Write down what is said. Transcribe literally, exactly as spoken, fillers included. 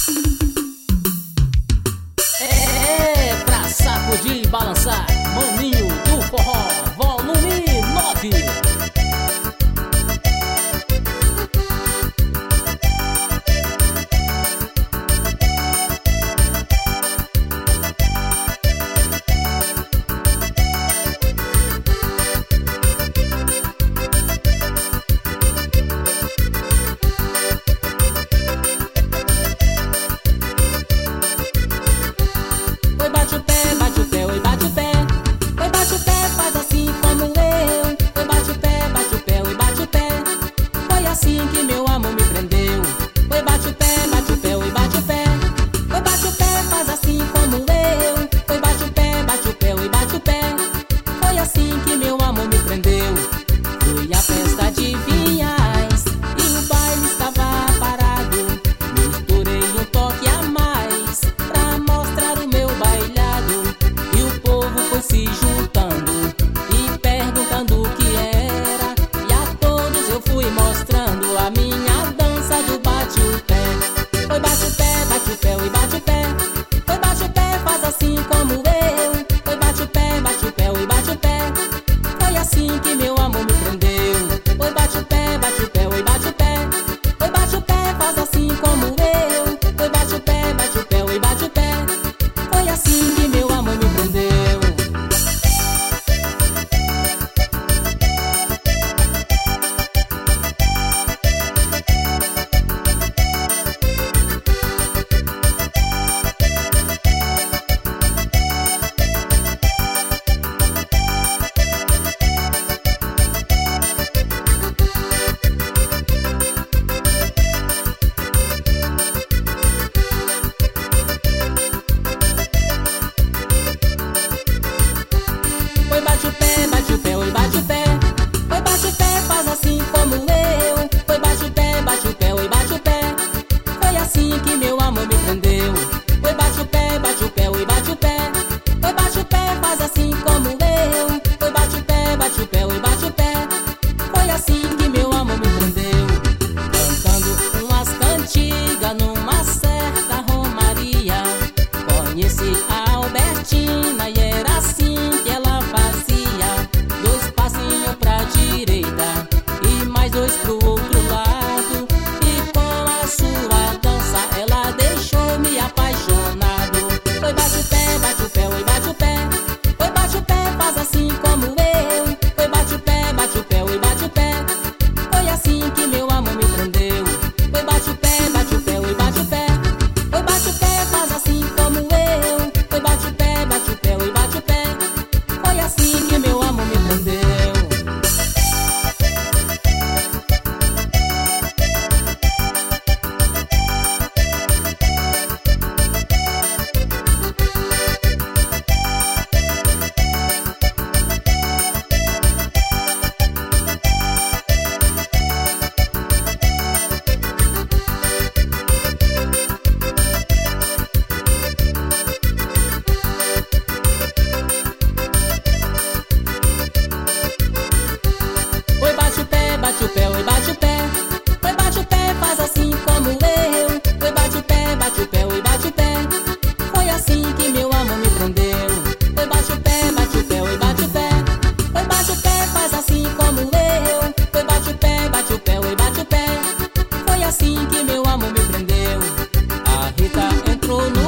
É pra sacudir e balançar, Maninho do Forró, volume nove. Se juntando e perguntando o que era, e a todos eu fui mostrando a minha dança do bate-o-pé. Foi bate o pé, bate o pé, oi bate o pé. Foi bate o pé, faz assim como eu. Foi bate o pé, bate o pé, oi bate o pé. Foi assim que meu amor me prendeu. Foi bate o pé, bate o pé, oi bate o pé. Foi bate o pé, faz assim como eu. Foi bate o pé, bate o pé, oi bate o pé. Foi assim que meu amor me prendeu. Foi bate o pé, bate o pé, oi bate o pé. Foi bate o pé, faz assim como eu. Foi bate o pé, bate o pé, oi bate o pé. Foi assim que meu amor me prendeu. Foi bate o pé, bate o pé, oi bate o pé. Foi bate o pé, faz assim como eu. Foi bate o pé, bate o pé, oi bate o pé. Foi assim que meu amor me prendeu. Cantando umas cantigas numa certa romaria, conheci a Albertina e era assim que ela fazia. Dois passinhos pra direita e mais dois pro outro lado, e com a sua dança ela deixou-me apaixonado. Foi bate o pé, bate o pé, oi bate o pé. Foi bate o pé, faz assim como eu. Foi bate o pé, bate o pé, oi bate o pé. Foi assim que meu amor me prendeu. Foi bate o pé, bate o pé, oi bate o pé. Foi bate o pé, faz assim como eu. Foi bate o pé, bate o pé, oi bate o pé. Foi assim que meu amor me prendeu. Foi bate o pé, bate o pé, oi bate o pé. Foi bate o pé, faz assim como eu. Foi bate o pé, bate o pé, oi bate o pé. Foi assim que meu amor me prendeu. Foi bate o pé, bate o pé, oi bate o pé. Foi bate o pé, faz assim como eu. Foi bate o pé, bate o pé, oi bate o pé. Foi assim que meu amor me prendeu. A Rita entrou no